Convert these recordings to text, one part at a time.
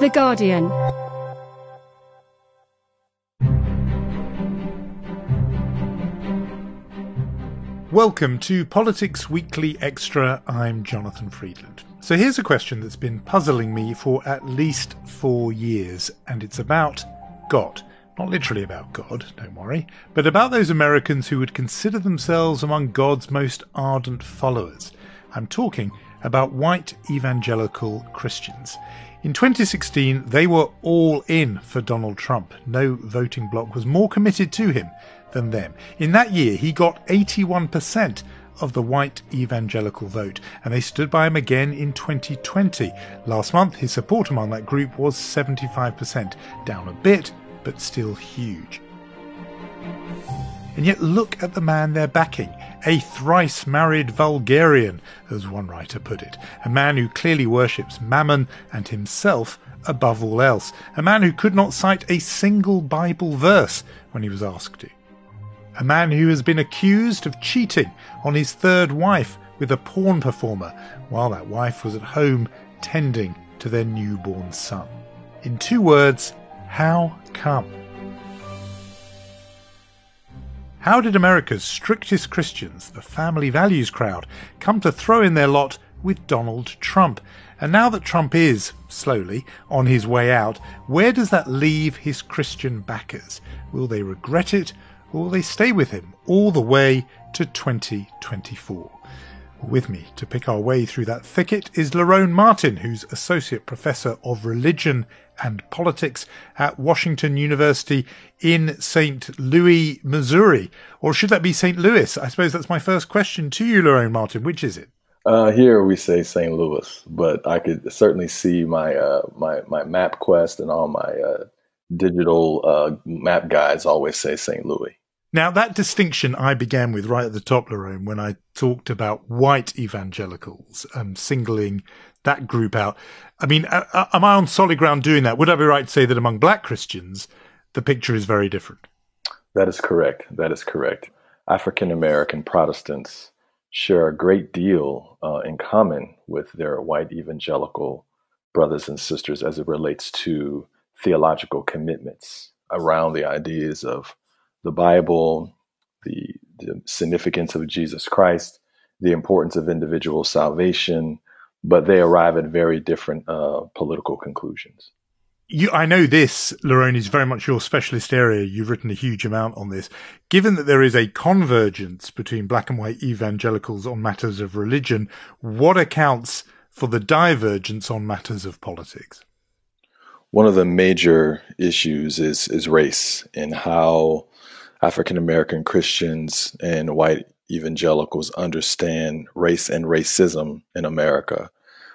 The Guardian. Welcome to Politics Weekly Extra. I'm Jonathan Friedland. So here's a question that's been puzzling me for at least 4 years, and it's about God. Not literally about God, don't worry, but about those Americans who would consider themselves among God's most ardent followers. I'm talking about white evangelical Christians. In 2016, they were all in for Donald Trump. No voting bloc was more committed to him than them. In that year, he got 81% of the white evangelical vote, and they stood by him again in 2020. Last month, his support among that group was 75%, down a bit, but still huge. And yet look at the man they're backing, a thrice-married vulgarian, as one writer put it, a man who clearly worships Mammon and himself above all else, a man who could not cite a single Bible verse when he was asked to, a man who has been accused of cheating on his third wife with a porn performer while that wife was at home tending to their newborn son. In 2 words, how come? How did America's strictest Christians, the family values crowd, come to throw in their lot with Donald Trump? And now that Trump is, slowly, on his way out, where does that leave his Christian backers? Will they regret it, or will they stay with him all the way to 2024? With me to pick our way through that thicket is Lerone Martin, who's Associate Professor of Religion and Politics at Washington University in St. Louis, Missouri. Or should that be St. Louis? I suppose that's my first question to you, Lerone Martin. Which is it? Here we say St. Louis, but I could certainly see my MapQuest and all my digital map guides always say St. Louis. Now, that distinction I began with right at the top, Lerone, when I talked about white evangelicals, singling that group out. I mean, am I on solid ground doing that? Would I be right to say that among black Christians, the picture is very different? That is correct. African-American Protestants share a great deal in common with their white evangelical brothers and sisters as it relates to theological commitments around the ideas of the Bible, the significance of Jesus Christ, the importance of individual salvation, but they arrive at very different political conclusions. I know this, Lerone, is very much your specialist area. You've written a huge amount on this. Given that there is a convergence between black and white evangelicals on matters of religion, what accounts for the divergence on matters of politics? One of the major issues is race and how African-American Christians and white evangelicals understand race and racism in America.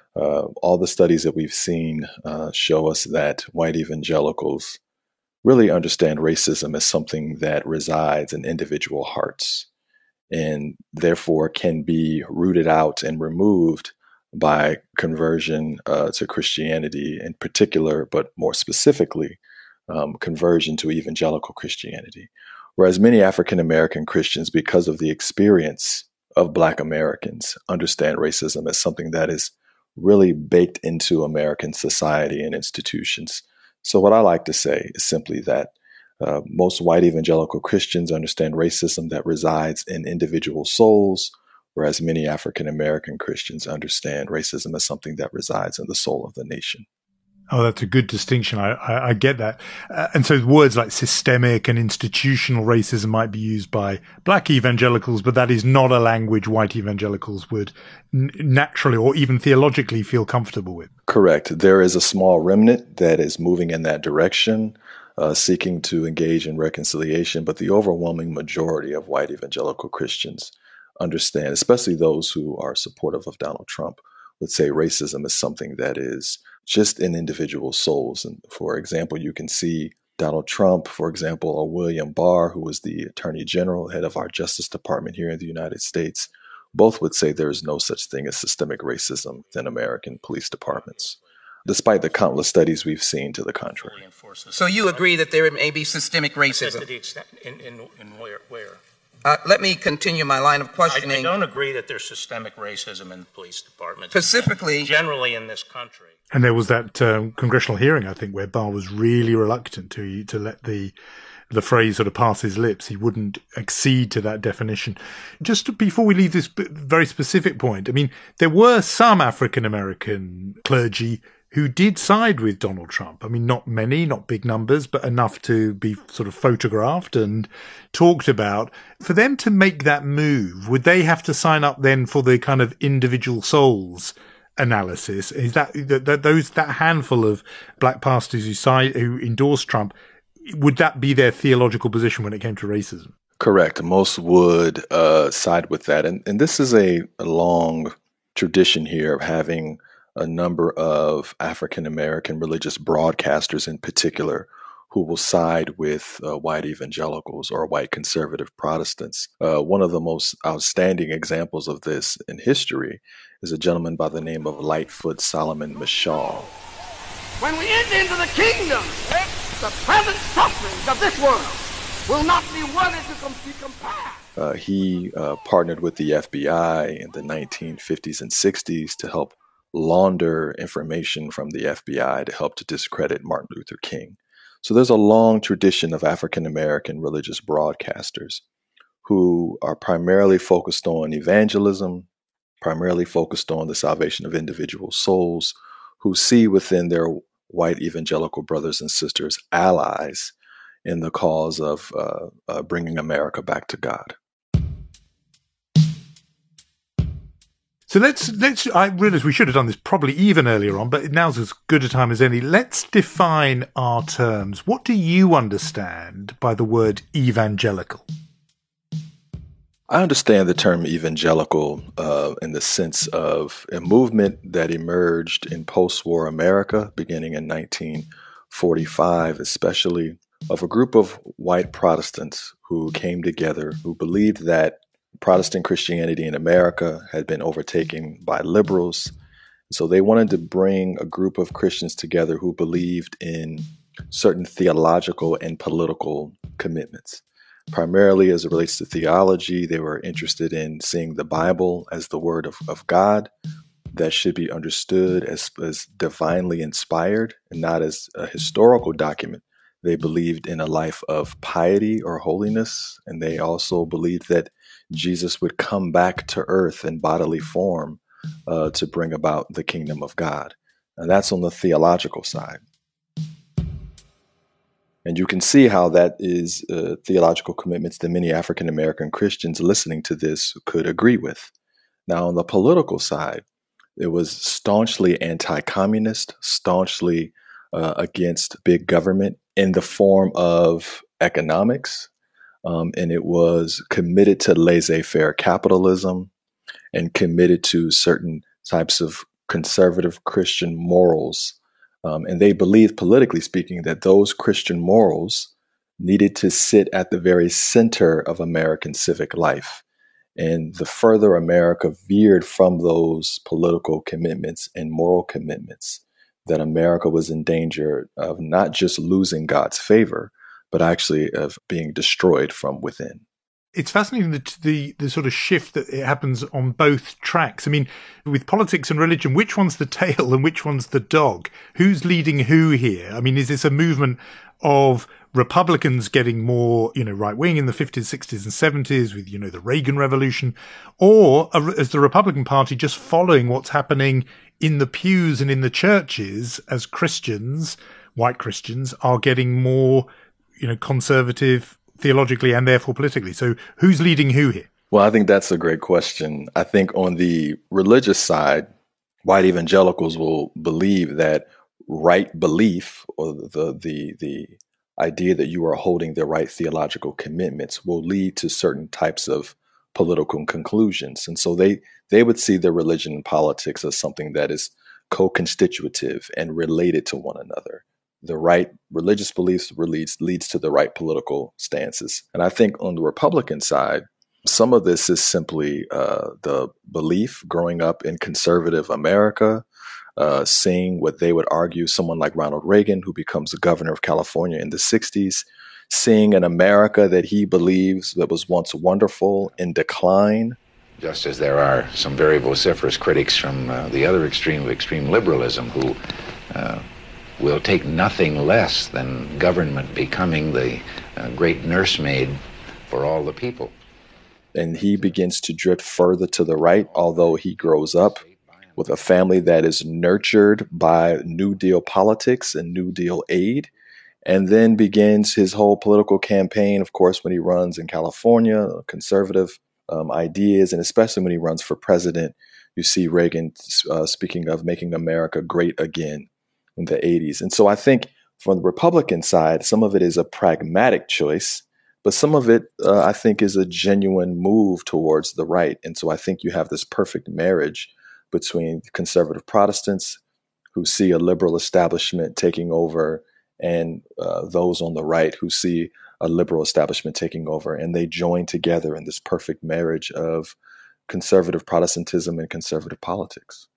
All the studies that we've seen show us that white evangelicals really understand racism as something that resides in individual hearts and therefore can be rooted out and removed by conversion to Christianity in particular, but more specifically, conversion to evangelical Christianity. Whereas many African-American Christians, because of the experience of Black Americans, understand racism as something that is really baked into American society and institutions. So what I like to say is simply that most white evangelical Christians understand racism that resides in individual souls, whereas many African-American Christians understand racism as something that resides in the soul of the nation. Oh, that's a good distinction. I get that. And so words like systemic and institutional racism might be used by black evangelicals, but that is not a language white evangelicals would naturally or even theologically feel comfortable with. Correct. There is a small remnant that is moving in that direction, seeking to engage in reconciliation, but the overwhelming majority of white evangelical Christians understand, especially those who are supportive of Donald Trump, would say racism is something that is just in individual souls. And for example, you can see Donald Trump, for example, or William Barr, who was the Attorney General, head of our Justice Department here in the United States, both would say there is no such thing as systemic racism within American police departments, despite the countless studies we've seen to the contrary. So you agree that there may be systemic racism? To the extent, in where? Let me continue my line of questioning. I don't agree that there's systemic racism in the police department. Specifically, generally in this country. And there was that congressional hearing, I think, where Barr was really reluctant to let the phrase sort of pass his lips. He wouldn't accede to that definition. Just before we leave this very specific point, I mean, there were some African-American clergy who did side with Donald Trump. I mean, not many, not big numbers, but enough to be sort of photographed and talked about. For them to make that move, would they have to sign up then for the kind of individual souls analysis? Is that handful of black pastors who endorsed Trump, would that be their theological position when it came to racism? Correct. Most would side with that. And this is a long tradition here of having a number of African-American religious broadcasters in particular who will side with white evangelicals or white conservative Protestants. One of the most outstanding examples of this in history is a gentleman by the name of Lightfoot Solomon Mashal. When we enter into the kingdom, the present sufferings of this world will not be worthy to be compared. He partnered with the FBI in the 1950s and 60s to help launder information from the FBI to help to discredit Martin Luther King. So there's a long tradition of African-American religious broadcasters who are primarily focused on evangelism, primarily focused on the salvation of individual souls, who see within their white evangelical brothers and sisters allies in the cause of bringing America back to God. So I realize we should have done this probably even earlier on, but now's as good a time as any. Let's define our terms. What do you understand by the word evangelical? I understand the term evangelical in the sense of a movement that emerged in post-war America beginning in 1945, especially of a group of white Protestants who came together, who believed that Protestant Christianity in America had been overtaken by liberals. So they wanted to bring a group of Christians together who believed in certain theological and political commitments. Primarily as it relates to theology, they were interested in seeing the Bible as the word of God that should be understood as divinely inspired and not as a historical document. They believed in a life of piety or holiness, and they also believed that Jesus would come back to earth in bodily form to bring about the kingdom of God. And that's on the theological side. And you can see how that is theological commitments that many African American Christians listening to this could agree with. Now, on the political side, it was staunchly anti-communist, staunchly against big government in the form of economics. And it was committed to laissez-faire capitalism and committed to certain types of conservative Christian morals. And they believed, politically speaking, that those Christian morals needed to sit at the very center of American civic life. And the further America veered from those political commitments and moral commitments, that America was in danger of not just losing God's favor, but actually of being destroyed from within. It's fascinating the sort of shift that it happens on both tracks. I mean, with politics and religion, which one's the tail and which one's the dog? Who's leading who here? I mean, is this a movement of Republicans getting more, right wing in the 50s, 60s and 70s with, the Reagan Revolution? Or is the Republican Party just following what's happening in the pews and in the churches as Christians, white Christians, are getting more, conservative theologically and therefore politically? So who's leading who here? Well, I think that's a great question. I think on the religious side, white evangelicals will believe that right belief, or the idea that you are holding the right theological commitments, will lead to certain types of political conclusions. And so they would see their religion and politics as something that is co-constitutive and related to one another. The right religious beliefs leads to the right political stances. And I think on the Republican side, some of this is simply the belief growing up in conservative America, seeing what they would argue someone like Ronald Reagan, who becomes the governor of California in the 60s, seeing an America that he believes that was once wonderful in decline. Just as there are some very vociferous critics from the other extreme of extreme liberalism who will take nothing less than government becoming the great nursemaid for all the people. And he begins to drift further to the right, although he grows up with a family that is nurtured by New Deal politics and New Deal aid, and then begins his whole political campaign, of course, when he runs in California, conservative ideas, and especially when he runs for president. You see Reagan speaking of making America great again in the 80s. And so I think from the Republican side, some of it is a pragmatic choice, but some of it, I think, is a genuine move towards the right. And so I think you have this perfect marriage between conservative Protestants who see a liberal establishment taking over and those on the right who see a liberal establishment taking over. And they join together in this perfect marriage of conservative Protestantism and conservative politics.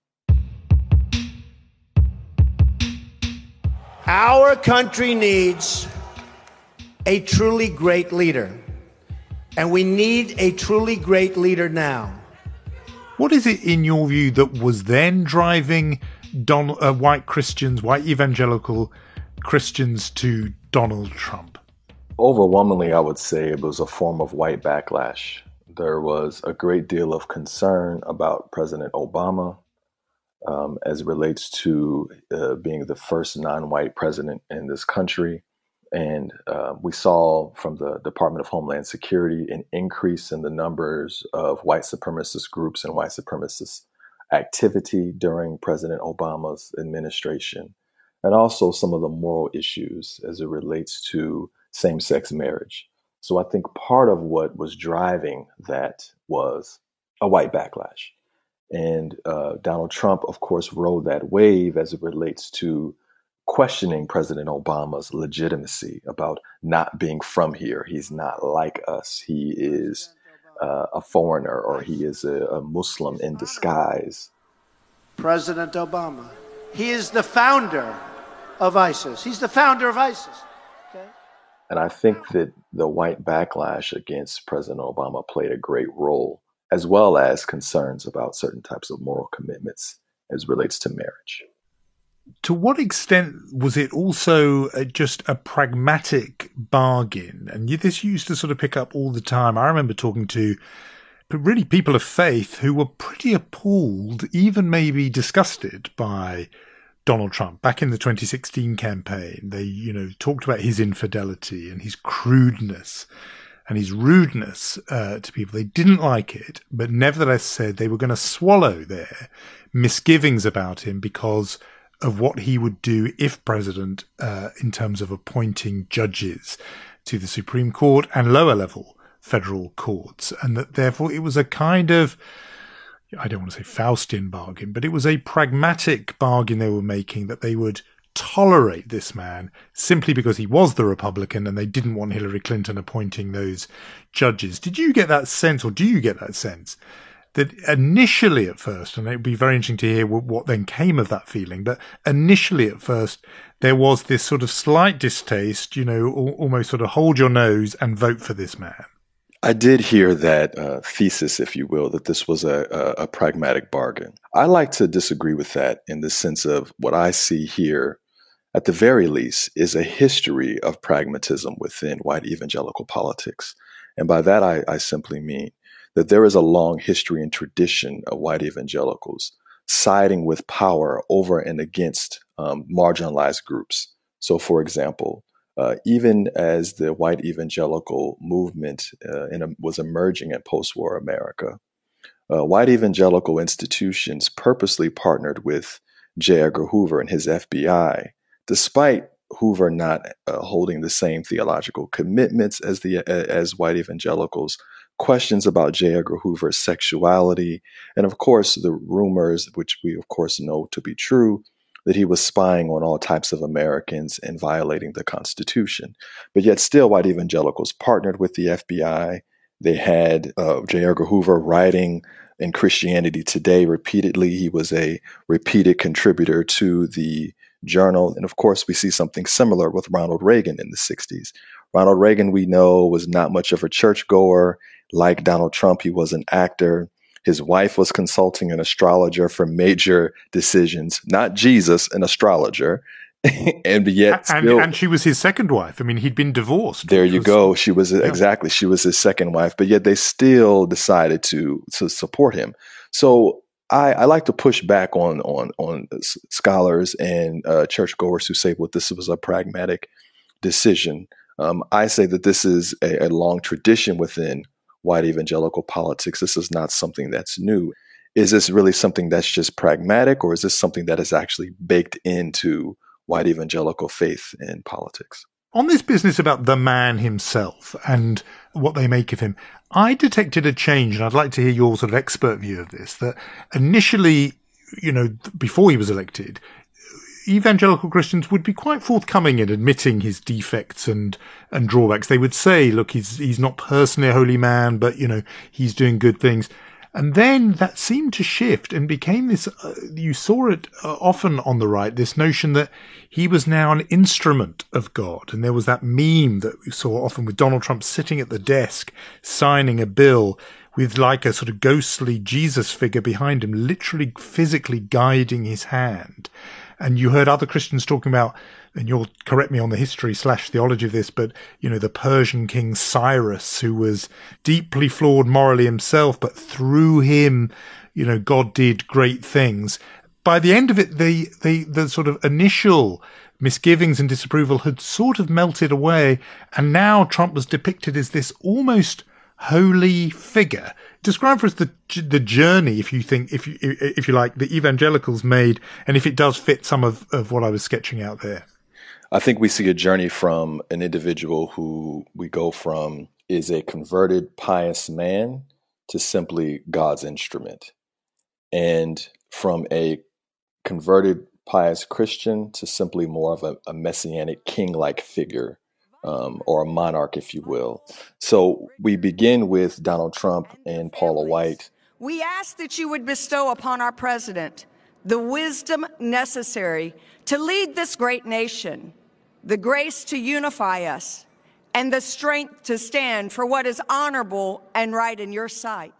Our country needs a truly great leader, and we need a truly great leader now. What is it, in your view, that was then driving white Christians, white evangelical Christians to Donald Trump? Overwhelmingly, I would say it was a form of white backlash. There was a great deal of concern about President Obama as it relates to being the first non-white president in this country. And we saw from the Department of Homeland Security an increase in the numbers of white supremacist groups and white supremacist activity during President Obama's administration, and also some of the moral issues as it relates to same-sex marriage. So I think part of what was driving that was a white backlash. And Donald Trump, of course, rode that wave as it relates to questioning President Obama's legitimacy about not being from here. He's not like us. He is a foreigner, or he is a Muslim in disguise. President Obama, he is the founder of ISIS. He's the founder of ISIS. Okay? And I think that the white backlash against President Obama played a great role, as well as concerns about certain types of moral commitments as relates to marriage. To what extent was it also just a pragmatic bargain? And this used to sort of pick up all the time. I remember talking to really people of faith who were pretty appalled, even maybe disgusted by Donald Trump back in the 2016 campaign. They, talked about his infidelity and his crudeness and his rudeness to people. They didn't like it, but nevertheless said they were going to swallow their misgivings about him because of what he would do if president in terms of appointing judges to the Supreme Court and lower level federal courts. And that therefore it was a kind of, I don't want to say Faustian bargain, but it was a pragmatic bargain they were making, that they would tolerate this man simply because he was the Republican and they didn't want Hillary Clinton appointing those judges. Did you get that sense, or do you get that sense, that initially at first, and it would be very interesting to hear what then came of that feeling, but initially at first there was this sort of slight distaste, almost sort of hold your nose and vote for this man? I did hear that thesis, if you will, that this was a pragmatic bargain. I like to disagree with that in the sense of what I see here, at the very least, is a history of pragmatism within white evangelical politics. And by that, I simply mean that there is a long history and tradition of white evangelicals siding with power over and against marginalized groups. So, for example, even as the white evangelical movement was emerging in post-war America, white evangelical institutions purposely partnered with J. Edgar Hoover and his FBI, despite Hoover not holding the same theological commitments as white evangelicals. Questions about J. Edgar Hoover's sexuality, and of course the rumors, which we of course know to be true, that he was spying on all types of Americans and violating the Constitution. But yet still white evangelicals partnered with the FBI. They had J. Edgar Hoover writing in Christianity Today repeatedly. He was a repeated contributor to the journal. And of course, we see something similar with Ronald Reagan in the 60s. Ronald Reagan, we know, was not much of a churchgoer. Like Donald Trump, he was an actor. His wife was consulting an astrologer for major decisions, not Jesus, an astrologer. And yet still, and she was his second wife. I mean, he'd been divorced. There you go. She was exactly. She was his second wife, but yet they still decided to support him. So I like to push back on scholars and churchgoers who say, well, this was a pragmatic decision. I say that this is a long tradition within white evangelical politics. This is not something that's new. Is this really something that's just pragmatic, or is this something that is actually baked into white evangelical faith in politics? On this business about the man himself and what they make of him, I detected a change, and I'd like to hear your sort of expert view of this, that initially, before he was elected, evangelical Christians would be quite forthcoming in admitting his defects and drawbacks. They would say, look, he's not personally a holy man, but, he's doing good things. And then that seemed to shift and became this, you saw it often on the right, this notion that he was now an instrument of God. And there was that meme that we saw often with Donald Trump sitting at the desk, signing a bill with like a sort of ghostly Jesus figure behind him, literally physically guiding his hand. And you heard other Christians talking about, and you'll correct me on the history/theology of this, but, the Persian king Cyrus, who was deeply flawed morally himself, but through him, God did great things. By the end of it, the sort of initial misgivings and disapproval had sort of melted away. And now Trump was depicted as this almost holy figure. Describe for us the journey, if you like, the evangelicals made, and if it does fit some of what I was sketching out there. I think we see a journey from an individual who we go from is a converted pious man to simply God's instrument, and from a converted pious Christian to simply more of a messianic king-like figure. Or a monarch, if you will. So we begin with Donald Trump and Paula White. We ask that you would bestow upon our president the wisdom necessary to lead this great nation, the grace to unify us, and the strength to stand for what is honorable and right in your sight.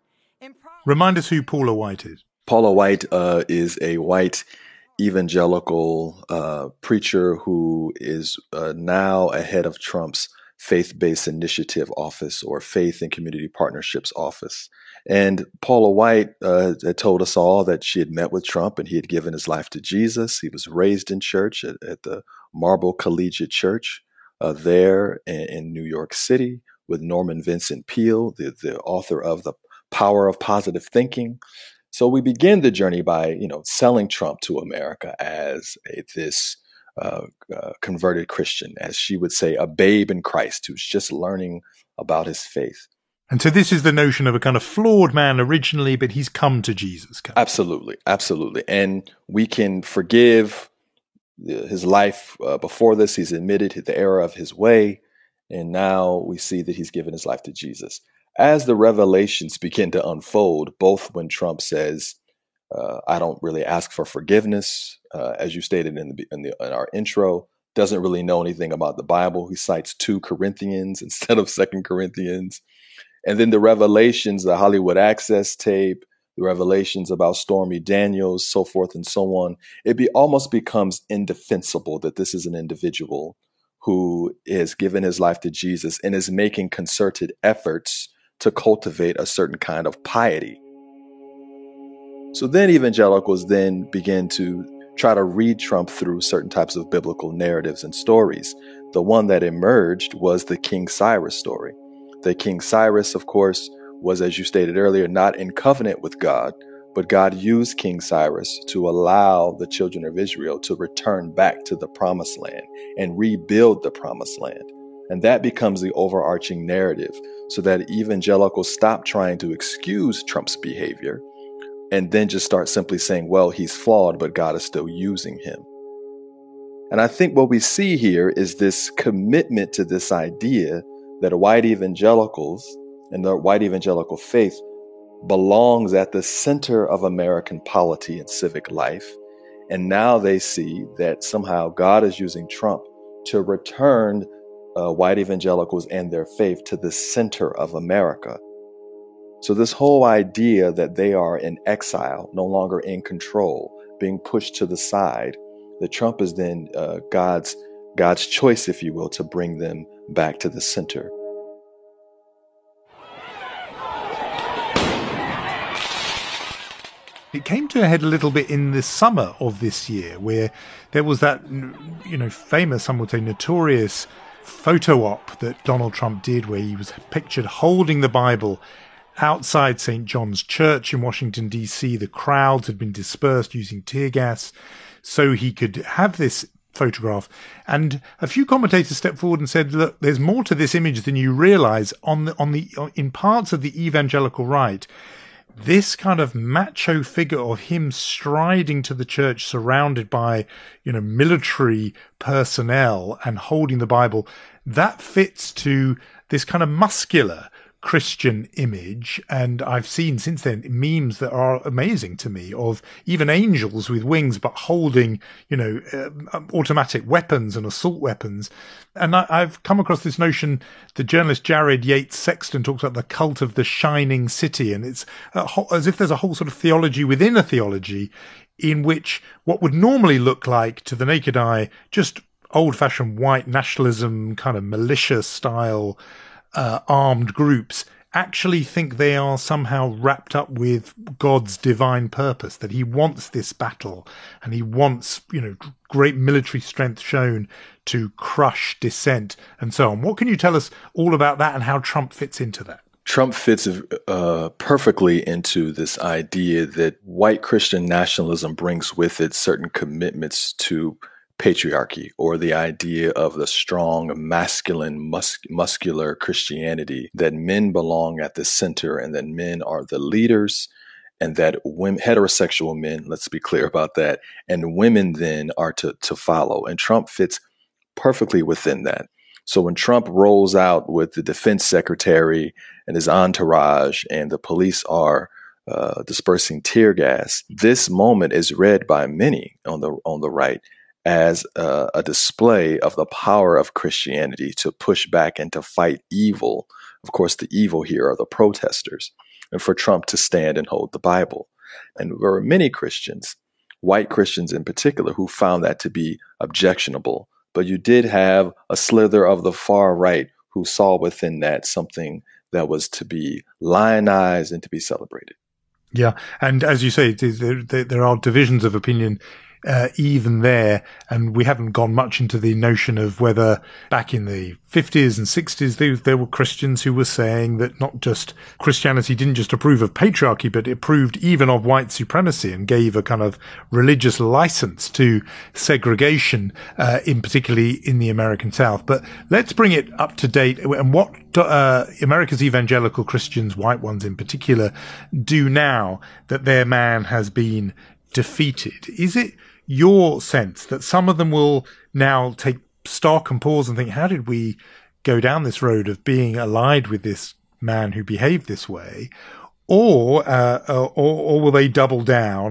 Remind us who Paula White is. Paula White is a white evangelical preacher who is now ahead of Trump's faith-based initiative office, or faith and community partnerships office. And Paula White had told us all that she had met with Trump and he had given his life to Jesus. He was raised in church at the Marble Collegiate Church there in New York City with Norman Vincent Peale, the author of The Power of Positive Thinking. So we begin the journey by, selling Trump to America as this converted Christian, as she would say, a babe in Christ who's just learning about his faith. And so this is the notion of a kind of flawed man originally, but he's come to Jesus. Absolutely, absolutely. And we can forgive his life before this. He's admitted the error of his way, and now we see that he's given his life to Jesus. As the revelations begin to unfold, both when Trump says, I don't really ask for forgiveness, as you stated in our intro, doesn't really know anything about the Bible. He cites 2 Corinthians instead of 2 Corinthians. And then the revelations, the Hollywood Access tape, the revelations about Stormy Daniels, so forth and so on, almost becomes indefensible that this is an individual who has given his life to Jesus and is making concerted efforts to cultivate a certain kind of piety. So then evangelicals then begin to try to read Trump through certain types of biblical narratives and stories. The one that emerged was the King Cyrus story. The King Cyrus, of course, was, as you stated earlier, not in covenant with God, but God used King Cyrus to allow the children of Israel to return back to the promised land and rebuild the promised land. And that becomes the overarching narrative, so that evangelicals stop trying to excuse Trump's behavior and then just start simply saying, well, he's flawed, but God is still using him. And I think what we see here is this commitment to this idea that white evangelicals and the white evangelical faith belongs at the center of American polity and civic life. And now they see that somehow God is using Trump to return white evangelicals and their faith to the center of America. So this whole idea that they are in exile, no longer in control, being pushed to the side, that Trump is then God's choice, if you will, to bring them back to the center. It came to a head a little bit in the summer of this year, where there was that, famous, some would say notorious photo op that Donald Trump did, where he was pictured holding the Bible outside St. John's Church in Washington, D.C. The crowds had been dispersed using tear gas so he could have this photograph. And a few commentators stepped forward and said, look, there's more to this image than you realize in parts of the evangelical right. This kind of macho figure of him striding to the church surrounded by, military personnel and holding the Bible, that fits to this kind of muscular Christian image. And I've seen since then memes that are amazing to me of even angels with wings, but holding, automatic weapons and assault weapons. And I've come across this notion, the journalist Jared Yates Sexton talks about the cult of the shining city. And it's as if there's a whole sort of theology within a theology in which what would normally look like to the naked eye, just old-fashioned white nationalism, kind of militia style armed groups, actually think they are somehow wrapped up with God's divine purpose, that he wants this battle and he wants, great military strength shown to crush dissent and so on. What can you tell us all about that and how Trump fits into that? Trump fits perfectly into this idea that white Christian nationalism brings with it certain commitments to patriarchy, or the idea of the strong, masculine, muscular Christianity, that men belong at the center and that men are the leaders, and that women, heterosexual men, let's be clear about that, and women then are to follow. And Trump fits perfectly within that. So when Trump rolls out with the defense secretary and his entourage and the police are dispersing tear gas, this moment is read by many on the right as a display of the power of Christianity to push back and to fight evil. Of course, the evil here are the protesters, and for Trump to stand and hold the Bible. And there were many Christians, white Christians in particular, who found that to be objectionable. But you did have a slither of the far right who saw within that something that was to be lionized and to be celebrated. Yeah, and as you say, there are divisions of opinion even there, and we haven't gone much into the notion of whether back in the 50s and 60s there were Christians who were saying that not just Christianity didn't just approve of patriarchy, but it approved even of white supremacy and gave a kind of religious license to segregation, particularly in the American South. But let's bring it up to date and what America's evangelical Christians, white ones in particular, do now that their man has been defeated. Is it your sense that some of them will now take stock and pause and think, how did we go down this road of being allied with this man who behaved this way? Or will they double down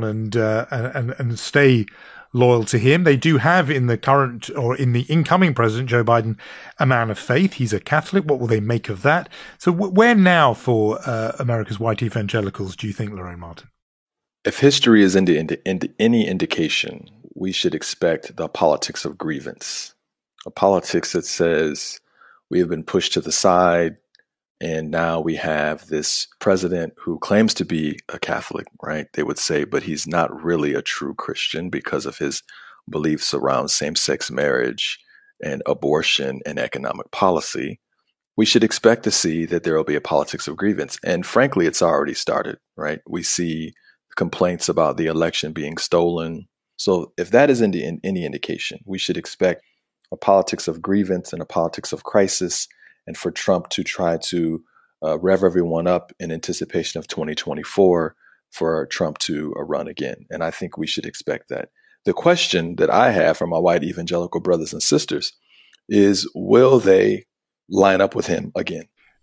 and stay loyal to him? They do have in the current or in the incoming president, Joe Biden, a man of faith. He's a Catholic. What will they make of that? So where now for America's white evangelicals, do you think, Lorraine Martin? If history is any indication, we should expect the politics of grievance, a politics that says we have been pushed to the side, and now we have this president who claims to be a Catholic, right? They would say, but he's not really a true Christian because of his beliefs around same-sex marriage and abortion and economic policy. We should expect to see that there will be a politics of grievance. And frankly, it's already started, right? We see complaints about the election being stolen. So if that is any indication, we should expect a politics of grievance and a politics of crisis, and for Trump to try to rev everyone up in anticipation of 2024 for Trump to run again. And I think we should expect that. The question that I have for my white evangelical brothers and sisters is, will they line up with him again?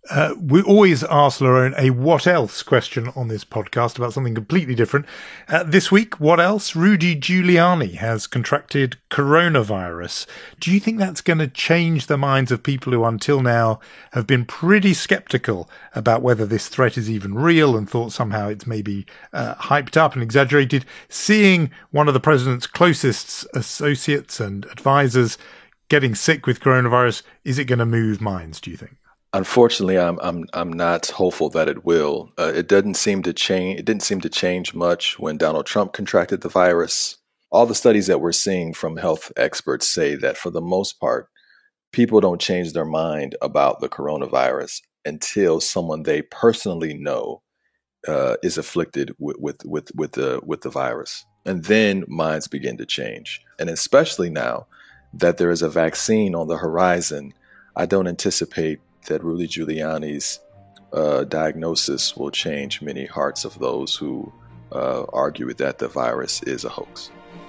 We always ask Lerone a what else question on this podcast about something completely different. This week, what else? Rudy Giuliani has contracted coronavirus. Do you think that's going to change the minds of people who until now have been pretty skeptical about whether this threat is even real and thought somehow it's maybe hyped up and exaggerated? Seeing one of the president's closest associates and advisors getting sick with coronavirus, is it going to move minds, do you think? Unfortunately, I'm not hopeful that it will. It didn't seem to change much when Donald Trump contracted the virus. All the studies that we're seeing from health experts say that for the most part, people don't change their mind about the coronavirus until someone they personally know is afflicted with the virus, and then minds begin to change. And especially now that there is a vaccine on the horizon, I don't anticipate that Rudy Giuliani's diagnosis will change many hearts of those who argue that the virus is a hoax.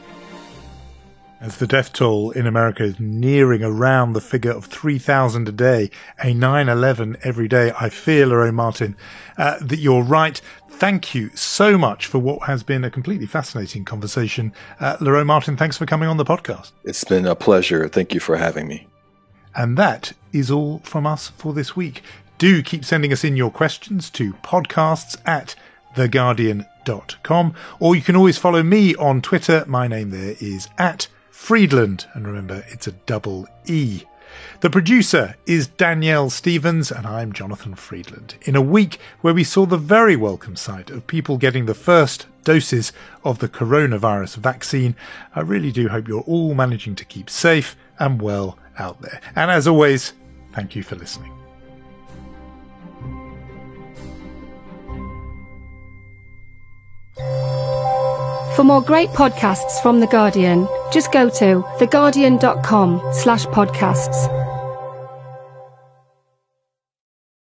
As the death toll in America is nearing around the figure of 3,000 a day, a 9/11 every day, I fear, Lerone Martin, that you're right. Thank you so much for what has been a completely fascinating conversation. Lerone Martin, thanks for coming on the podcast. It's been a pleasure. Thank you for having me. And that is all from us for this week. Do keep sending us in your questions to podcasts@theguardian.com, or you can always follow me on Twitter. My name there is @Friedland, and remember, it's a double E. The producer is Danielle Stevens, and I'm Jonathan Friedland. In a week where we saw the very welcome sight of people getting the first doses of the coronavirus vaccine, I really do hope you're all managing to keep safe and well out there. And as always, thank you for listening. For more great podcasts from The Guardian, just go to theguardian.com/podcasts.